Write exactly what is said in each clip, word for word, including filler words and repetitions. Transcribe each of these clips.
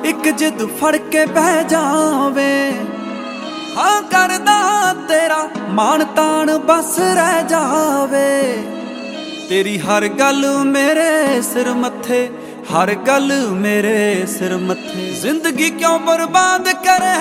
एक जिद फड़ के बह जावे। हाँ करदा तेरा मान तान बस रह जावे। तेरी हर गल मेरे सिर मथे, हर गल मेरे सिर मथे। जिंदगी क्यों बर्बाद करे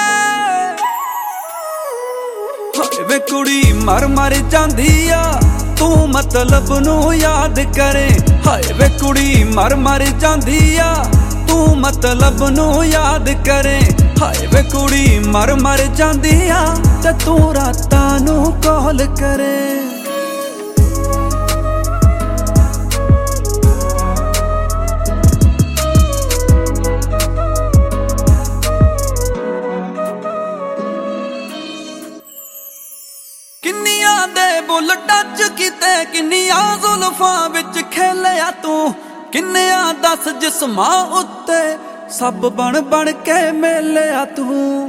वे कुड़ी मर मर जांदी आ, तू मतलब नू याद करे। हाय वे कुड़ी मर मर जांदी आ, तू मतलब नू याद करे। हाय वे कुड़ी मर मर जांदी आ, ते तू रातां नू कॉल करे। किन्नियां दे बुल टच कीते, किन्नियां जुल्फां विच खेलिया तू। किन्नियां दस जिस्मां उत्ते सब बन बन के मेलिया तू।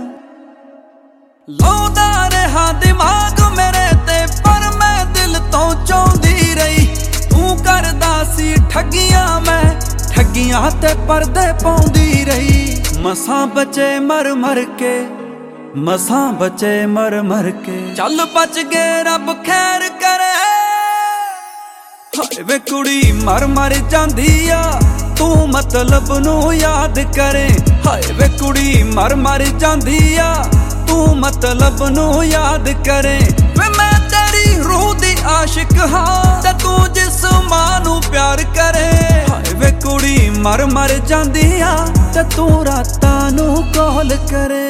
लौदा रहा दिमाग मेरे ते पर मैं दिल तो चाहुंदी रही। तू करदा सी ठगियां, मैं ठगियां ते परदे पाउंदी रही। मसां बचे मर मर के, मसां बचे मर मर के। चल बच गए रब खैर करे। हाय वे कुड़ी मर मर जांदी आ, तू मतलब नू याद करे। हाय वे कुड़ी मर मर जांदी आ, तू मतलब नू याद करे। वे मैं तेरी रूह दी आशिक हां, ते तू जिस मां नू प्यार करे। हाय वे कुड़ी मर मर जांदी आ, ते तू रातां नू कॉल करे।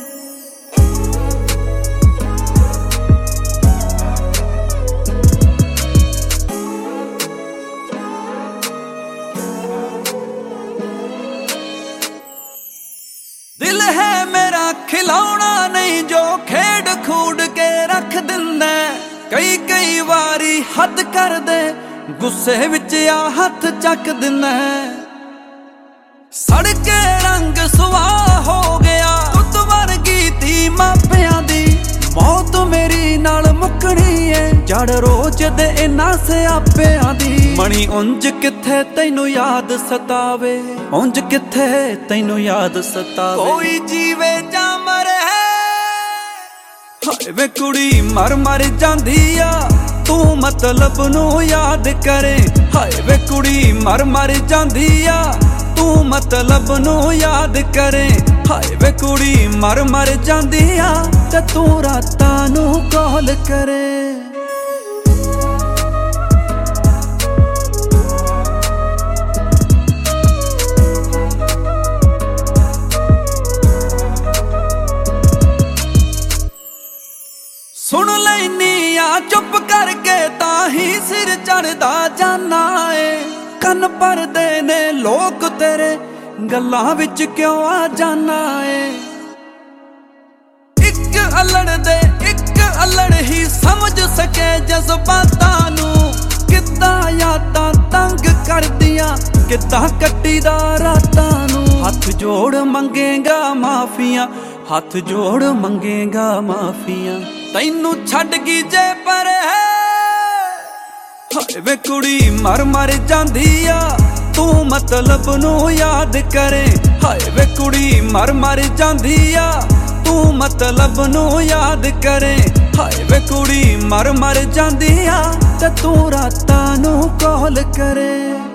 दिल है मेरा खिलौना नहीं जो खेड खूड के रख दिंदा। कई कई वारी हद कर दे, गुस्से विच आ हथ चक दिंदा। सड़के रंग सुआह हो गया, तुत वर्गी धी मापियां दी। मौत मेरी नाल मुकनी है, जड़ रोज दे इन्हां सियापियां दी। मणी उंज किथे तैनू याद सतावे, उंज किथे तैनू याद सतावे। कोई जीवे जा मरे। हाय वे कुड़ी मर मर जांदी आ, तू मतलब नू याद करे। हाय वे कुड़ी मर मर जांदी आ, तू मतलब नू याद करे। हाय वे कुड़ी मर मर जांदी आ, ते तू रातां नू कॉल करे। सुन लैनी आ चुप करके ताही सिर चढ़दा जाना है। कन भरदे ने लोग तेरे गल्लां विच क्यों आ जाना है। इक अल्लड़ दे इक अल्लड़ ही समझ सके जज्बातां नू। किद्दां यादां तंग करदियां, किद्दां कट्टीदा रातां नू। हथ जोड़ मंगेगा माफियां, हथ जोड़ मंगेगा माफियां। तैनू छड्ड गी जे परे। हाय वे कुड़ी मर मर जांदी आ, तू मतलब नू याद करे। हाय वे कुड़ी मर मर जांदी आ, तू मतलब नू याद करे। हाय वे कुड़ी मर मर जांदी आ, ते तू रातां नू कॉल करे।